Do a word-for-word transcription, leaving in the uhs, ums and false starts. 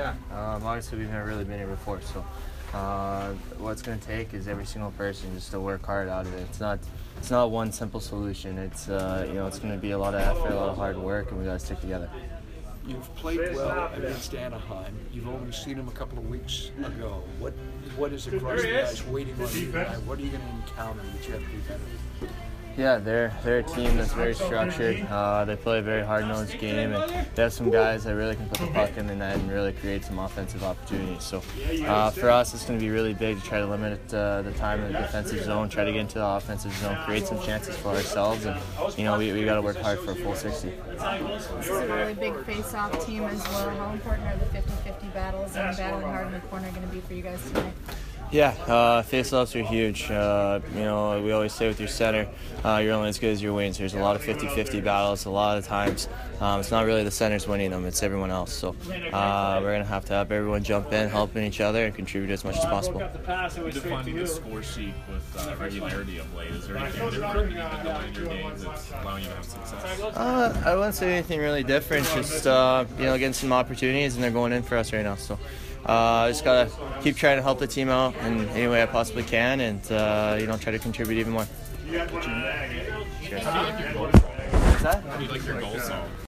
Yeah, um, obviously we've never really been here before, so uh, what it's going to take is every single person just to work hard out of it. It's not, it's not one simple solution. It's uh, you know, it's going to be a lot of effort, a lot of hard work, and we got to stick together. You've played well against Anaheim. You've only seen them a couple of weeks ago. What what is across the ice waiting on you tonight? What are you going to encounter that you have to be better? Yeah, they're they're a team that's very structured. Uh, they play a very hard-nosed game, and they have some guys that really can put the puck in the net and really create some offensive opportunities. So uh, for us, it's going to be really big to try to limit uh, the time in the defensive zone, try to get into the offensive zone, create some chances for ourselves, and you know we we got to work hard for a full sixty. This is a really big face-off team as well. How important are the fifty-fifty battles and battling hard in the corner going to be for you guys tonight? Yeah, uh, face-offs are huge. Uh, you know, we always say with your center, uh, you're only as good as your wings. There's a lot of fifty-fifty battles. A lot of times, um, it's not really the centers winning them; it's everyone else. So uh, we're gonna have to have everyone jump in, helping each other, and contribute as much as possible. Defining the score sheet with uh, regularity of late, is there anything different you've been doing in your games that's allowing you to have success? Uh, I wouldn't say anything really different. Just uh, you know, getting some opportunities, and they're going in for us right now. So. Uh, I just gotta keep trying to help the team out in any way I possibly can, and uh, you know, try to contribute even more. How do you like your goal song? How do you like your goal song?